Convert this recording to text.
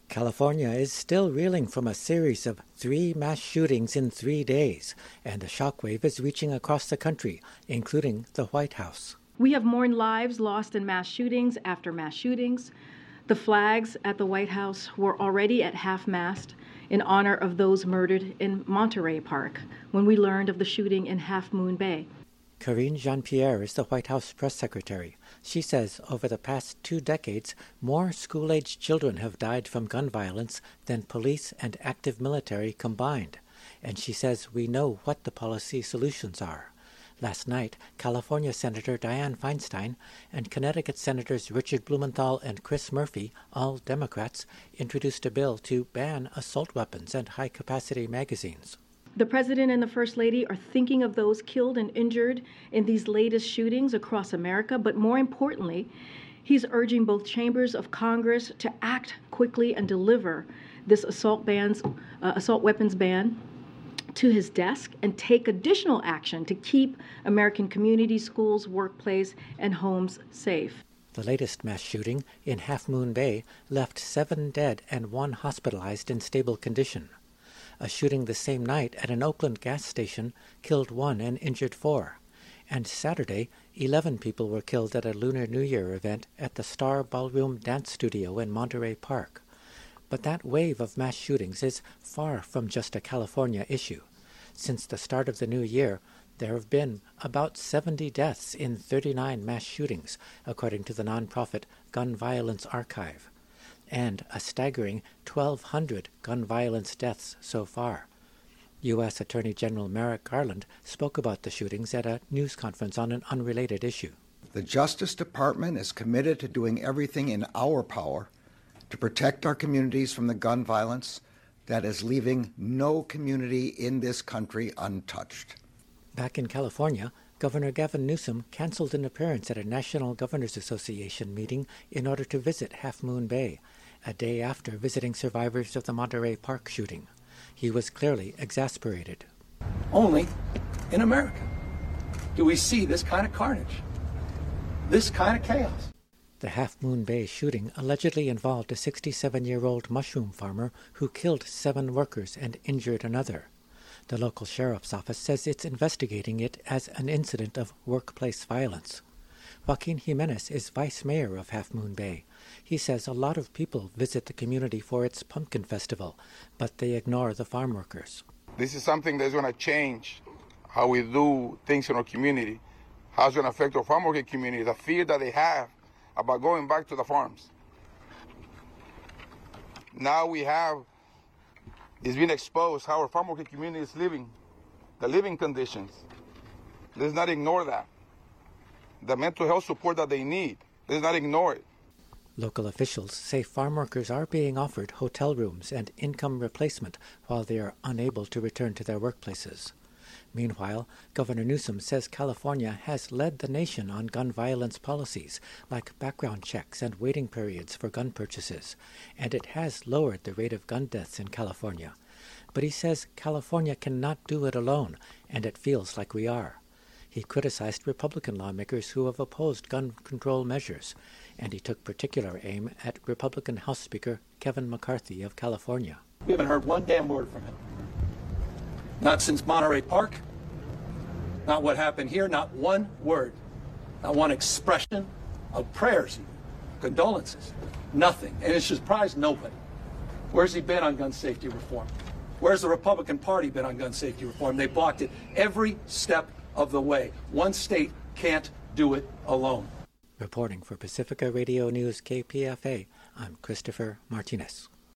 California is still reeling from a series of 3 mass shootings in 3 days, and the shockwave is reaching across the country, including the White House. We have mourned lives lost in mass shootings after mass shootings. The flags at the White House were already at half-mast in honor of those murdered in Monterey Park when we learned of the shooting in Half Moon Bay. Karine Jean-Pierre is the White House press secretary. She says over the past 2 decades, more school-aged children have died from gun violence than police and active military combined. And she says we know what the policy solutions are. Last night, California Senator Dianne Feinstein and Connecticut Senators Richard Blumenthal and Chris Murphy, all Democrats, introduced a bill to ban assault weapons and high-capacity magazines. The President and the First Lady are thinking of those killed and injured in these latest shootings across America, but more importantly, he's urging both chambers of Congress to act quickly and deliver this assault weapons ban to his desk and take additional action to keep American communities, schools, workplace, and homes safe. The latest mass shooting in Half Moon Bay left 7 dead and 1 hospitalized in stable condition. A shooting the same night at an Oakland gas station killed 1 and injured 4. And Saturday, 11 people were killed at a Lunar New Year event at the Star Ballroom Dance Studio in Monterey Park. But that wave of mass shootings is far from just a California issue. Since the start of the new year, there have been about 70 deaths in 39 mass shootings, according to the nonprofit Gun Violence Archive, and a staggering 1,200 gun violence deaths so far. U.S. Attorney General Merrick Garland spoke about the shootings at a news conference on an unrelated issue. The Justice Department is committed to doing everything in our power to protect our communities from the gun violence that is leaving no community in this country untouched. Back in California, Governor Gavin Newsom canceled an appearance at a National Governors Association meeting in order to visit Half Moon Bay, a day after visiting survivors of the Monterey Park shooting. He was clearly exasperated. Only in America do we see this kind of carnage, this kind of chaos. The Half Moon Bay shooting allegedly involved a 67-year-old mushroom farmer who killed 7 workers and injured another. The local sheriff's office says it's investigating it as an incident of workplace violence. Joaquin Jimenez is vice mayor of Half Moon Bay. He says a lot of people visit the community for its pumpkin festival, but they ignore the farm workers. This is something that's going to change how we do things in our community, how it's going to affect our farm working community, the fear that they have about going back to the farms. Now it's been exposed how our farm working community is living, the living conditions. Let's not ignore that. The mental health support that they need, let's not ignore it. Local officials say farm workers are being offered hotel rooms and income replacement while they are unable to return to their workplaces. Meanwhile, Governor Newsom says California has led the nation on gun violence policies, like background checks and waiting periods for gun purchases, and it has lowered the rate of gun deaths in California. But he says California cannot do it alone, and it feels like we are. He criticized Republican lawmakers who have opposed gun control measures, and he took particular aim at Republican House Speaker Kevin McCarthy of California. We haven't heard one damn word from him. Not since Monterey Park, not what happened here, not one word, not one expression of prayers, condolences, nothing. And it surprised nobody. Where's he been on gun safety reform? Where's the Republican Party been on gun safety reform? They blocked it every step of the way. One state can't do it alone. Reporting for Pacifica Radio News KPFA, I'm Christopher Martinez.